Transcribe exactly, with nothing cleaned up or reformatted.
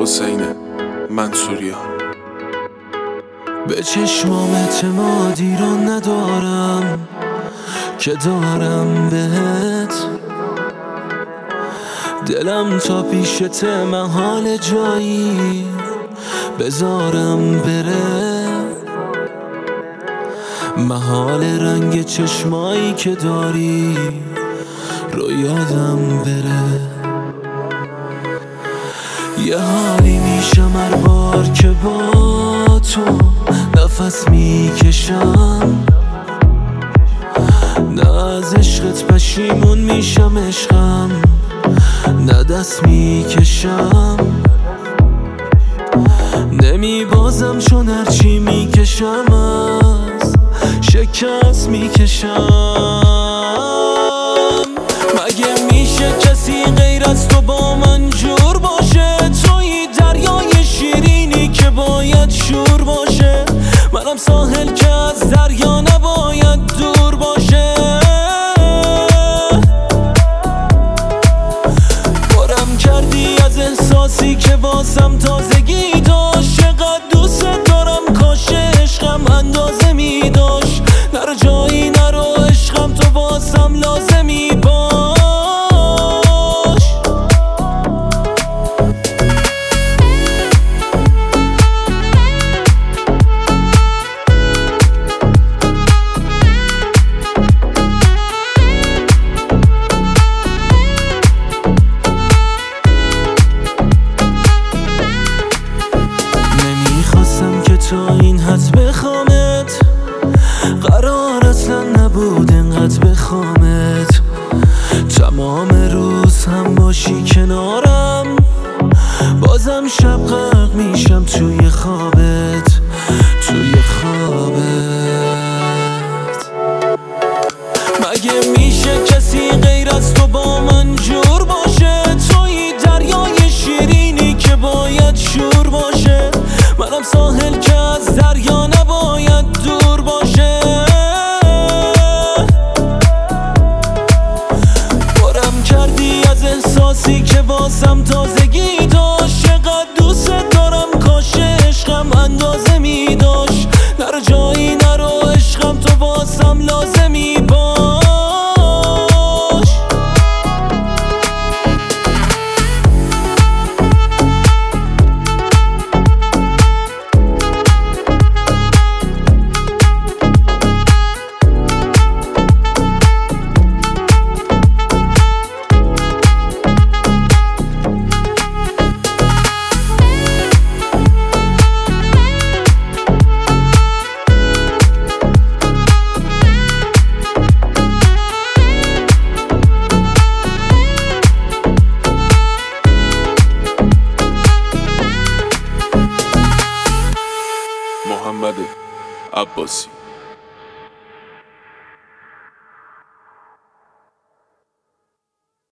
حسین منصوریان. به چشمام اعتمادی رو ندارم که دارم بهت، دلم تا پیشت محال جایی بذارم بره، محال رنگ چشمایی که داری رو یادم بره. یه حالی میشم هر بار که با تو نفس میکشم، نه از عشقت پشیمون میشم عشقم، نه دست میکشم، نمی بازم چون هرچی میکشم از شکست میکشم. مگه میشه کسی غیر از تو با من جور باشه؟ توی دریای شیرینی که باید شور باشه، منم ساحل که از دریا نباید دور باشه. پرم کردی از احساسی که واسم تازگی داشت، چقدر دوست دارم کاش عشقم اندازه می داشت، نرو جایی نرو عشقم تو واسم لازمی باش. نمیخواستم که تا این حد بخوامت، قرار اصلا نبود انقدر بخوامت، تمام روز هم باشی کنارم، بازم شب غرق میشم توی خوابت، توی خوابت. مگه میشه کسی غیر از تو با من جور باشه؟ توی دریای شیرینی که باید شور باشه، منم ساحل که از دریا نباید دور باشه. پرم کردی از احساسی که واسم تازگی داشت، چقدر دوست دارم کاش عشقم اندازه می داشت، نرو جایی نرو عشقم تو واسم لازمی باش. محمد عباسی.